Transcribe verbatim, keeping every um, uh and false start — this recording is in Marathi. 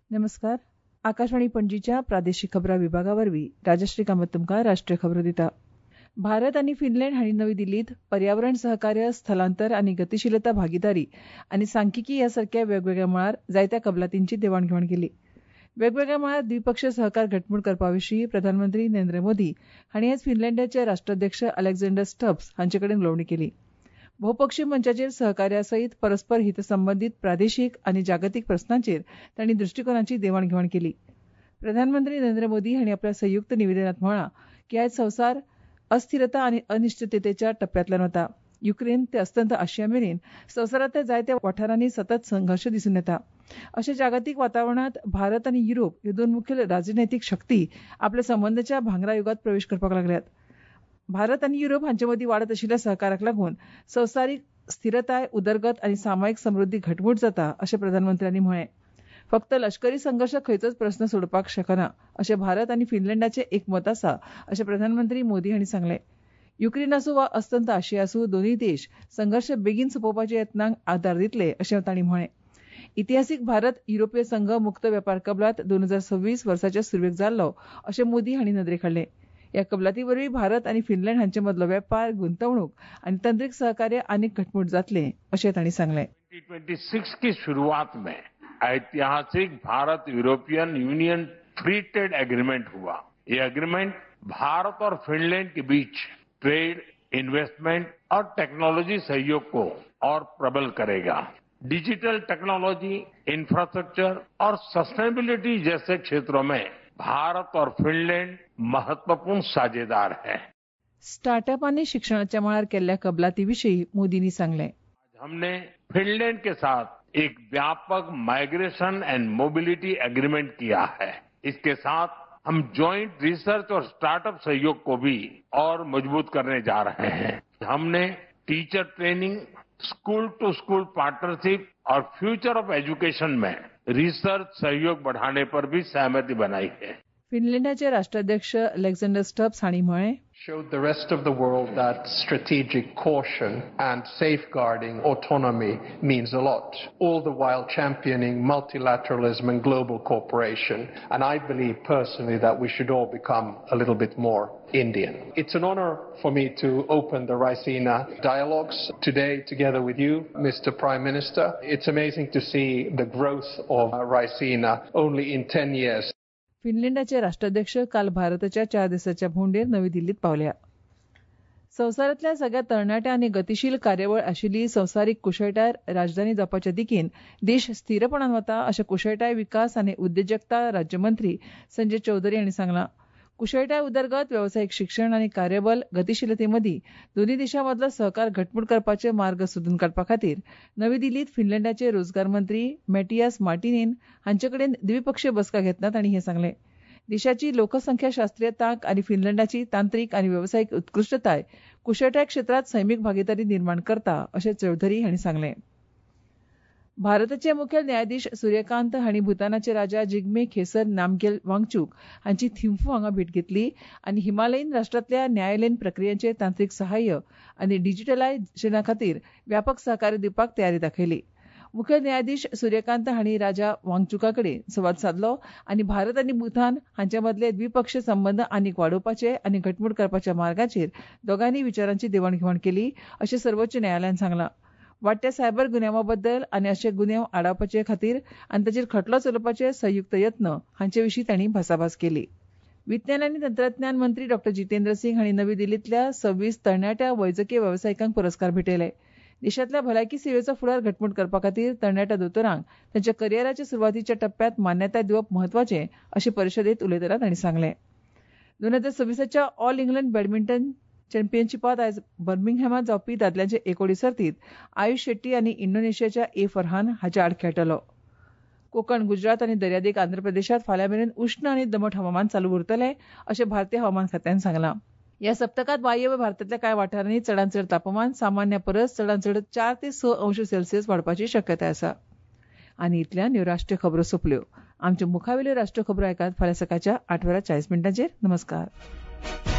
नमस्कार. आकाशवाणी पणजीच्या प्रादेशीक खबरां विभागावरवीं राजश्री कामत तुमकां राष्ट्रीय खबरो दिता. भारत आनी फिनलँड हांणी नवी दिल्लींत पर्यावरण सहकार्य, स्थलांतर आनी गतीशीलता भागीदारी आनी सांख्यिकी ह्या सारक्या वेगवेगळ्या मळार जायत्या कबलातींची देवाण घेवाण केली. वेगवेगळ्या मळार द्विपक्षीय सहकार घटमूट करपा विशीं प्रधानमंत्री नरेंद्र मोदी हांणी आयज फिनलँडाचे राष्ट्राध्यक्ष अलेक्झांडर स्टब्स हांचे कडेन उलोवणी केली. बहुपक्षीय मंचाचेर सहकार्या सयत परस्पर हितसंबंदीत प्रादेशीक आनी जागतीक प्रस्नांचेर तांणी दृश्टिकोनाची देवाण घेवाण केली. प्रधानमंत्री नरेंद्र मोदी हांणी आपल्या संयुक्त निवेदनांत म्हळां की आयज संवसार अस्थिरता आनी अनिश्चिततेच्या टप्प्यांतल्यान वता. युक्रेन ते अस्तंत आशिया मेरेन संवसारांतल्या जायत्या वाठारांनी सतत संघर्श दिसून येता. अशा जागतीक वातावरणांत भारत आनी युरोप ह्यो दोन मुखेल राजनैतीक शक्ती आपल्या संबंदाच्या भांगरा युगांत प्रवेश करपाक लागल्यात. भारत आनी युरोप हांचे मदीं वाडत आशिल्ल्या सहकाराक लागून संवसारीक स्थिरताय, उदरगत आनी सामायिक समृद्धी घटमूट जाता अशें प्रधानमंत्र्यांनी म्हळें. फक्त लश्करी संघर्श खंयचोच प्रस्न सोडपाक शकना अशें भारत आनी फिनलँडाचें एक मत आसा अशें प्रधानमंत्री मोदी हांणी सांगलें. युक्रेन आसूं वा अस्तंत आशिया आसूं, दोनूय देश संघर्श बेगीन सोंपोवपाच्या यत्नांक आदार दितले अशें तांणी म्हळें. इतिहासीक भारत युरोपीय संघ मुक्त वेपार कबलात दोन हजार सव्वीस वर्साच्या सुरवेक जाल्लो अशें मोदी हांणी नदरेक हाडलें. ह्या कबलाती वरवीं भारत आनी फिनलँड हांचे मदलो वेपार, गुंतवणूक आनी तंत्रीक सहकार्य आनीक घटमूट जातलें अशें तांणी सांगलें. ट्वेंटी ट्वेंटी सिक्स की शुरुआत में ऐतिहासिक Bharat European union free trade agreement हुआ. ये एग्रीमेंट भारत और फिनलैंड के बीच ट्रेड, इन्वेस्टमेंट और टेक्नोलॉजी सहयोग को और प्रबल करेगा. डिजिटल टेक्नोलॉजी, इंफ्रास्ट्रक्चर और सस्टेनेबिलिटी जैसे क्षेत्रों में भारत और फिनलैंड महत्वपूर्ण साझेदार हैं. स्टार्टअप आनी शिक्षणाच्या मळार केल्ल्या कबलाती विशीं मोदींनी सांगलें. हमने फिनलैंड के साथ एक व्यापक माइग्रेशन एंड मोबिलिटी एग्रीमेंट किया है. इसके साथ हम जॉइंट रिसर्च और स्टार्टअप सहयोग को भी और मजबूत करने जा रहे हैं. हमने teacher training, school to school partnership और फ्यूचर ऑफ एजुकेशन में रिसर्च सहयोग बढ़ाने पर भी सहमति बनाई है. फिनलँडाचे राष्ट्राध्यक्ष अलेक्झांडर स्टब्स हांणी म्हळें, showed the rest of the world that strategic caution and safeguarding autonomy means a lot, all the while championing multilateralism and global cooperation. And I believe personally that we should all become a little bit more Indian. It's an honor for me to open the Raisina dialogues today together with you, Mister Prime Minister. It's amazing to see the growth of Raisina only in ten years. फिनलँडाचे राष्ट्राध्यक्ष काल भारताच्या चार दिसांच्या भोंवडेर नवी दिल्लींत पावल्या. संवसारांतल्या सगळ्या तरणाट्या आनी गतीशील कार्यावळ आशिल्ली संवसारीक कुशळटाय राजधानी जावपाचे दिकेन देश स्थीरपणान वता अशें कुशळटाय विकास आनी उद्देजकता राज्यमंत्री संजय चौधरी हांणी सांगलां. कुशळटाय, उदरगत, वेवसायीक शिक्षण आनी कार्यबल गतीशीलते मदीं दोनूय देशां मदलो सहकार घटमूट करपाचे मार्ग सोदून काडपा खातीर नवी दिल्लींत फिनलँडाचे रोजगार मंत्री मॅटियास मार्टिनेन हांचे कडेन द्विपक्षीय बसका घेतना तांणी हें सांगलें. देशाची लोकसंख्या शास्त्रीय तांक आनी फिनलँडाची तांत्रीक आनी वेवसायीक उत्कृश्टताय कुशळटाय क्षेत्रांत सैमीक भागीदारी निर्माण करता अशें चौधरी हांणी सांगलें. भारताचे मुखेल न्यायाधीश सूर्यकांत हांणी भूतानाचे राजा जिग्मे खेसर नामग्येल वांगचूक हांची थिंफू हांगा भेट घेतली आनी हिमालयीन राष्ट्रांतल्या न्यायालयीन प्रक्रियांचेर तांत्रीक सहाय्य आनी डिजिटलायजेशना खातीर व्यापक सहकार्य दिवपाक तयारी दाखयली. मुखेल न्यायाधीश सूर्यकांत हांणी राजा वांगचुका कडेन संवाद सादलो आनी भारत आनी भूतान हांचे मदले द्विपक्षीय संबंद आनीक वाडोवपाचे आनी घटमूट करपाच्या मार्गाचेर दोगांनी विचारांची देवाण घेवाण केली अशें सर्वोच्च न्यायालयान सांगलां. वाडट्या सायबर गुन्यांवा बद्दल आनी अशे गुन्यांव आडावपाचे खातीर आनी ताचेर खटलो चलोवपाचे संयुक्त यत्न हांचे विशीं तांणी भासाभास केली. विज्ञान आनी तंत्रज्ञान मंत्री डॉ जितेंद्र सिंग हांणी नवी दिल्लींतल्या सव्वीस तरणाट्या वैजकी वेवसायिकांक पुरस्कार भेटयले. देशांतल्या भलायकी सेवेचो फुडार घटमूट करपा खातीर तरणाट्या दोतोरांक तांच्या करियराच्या सुरवातीच्या टप्प्यांत मान्यताय दिवप म्हत्वाचें अशें परिशदेंत उलयतना तांणी सांगलें. दोन हजार सव्वीसाच्या ऑल इंग्लंड बॅडमिंटन चॅम्पियनशिपांत आयज बर्मिंगहॅमांत जावपी दादल्यांचे एकोडी सर्तींत आयुष शेट्टी आनी इंडोनेशियाच्या ए फरहान हाचे आड खेळटलो. कोकण, गुजरात आनी दर्यादेग आंध्र प्रदेशांत फाल्यां मेरेन उश्ण आनी दमट हवामान चालू उरतलें अशें भारतीय हवामान खात्यान सांगलां. ह्या सप्तकांत वायव्य भारतांतल्या कांय वाठारांनी चडांत चड तापमान सामान्या परस चडांत चड चार ते स अंश सेल्सियस वाडपाची शक्यताय आसा. आनी इतल्यान ह्यो राष्ट्रीय खबरो सोंपल्यो. आमच्यो मुखावेल्यो राष्ट्रीय खबरो आयकात फाल्यां सकाळच्या आठ वरां चाळीस मिनटांचेर. नमस्कार.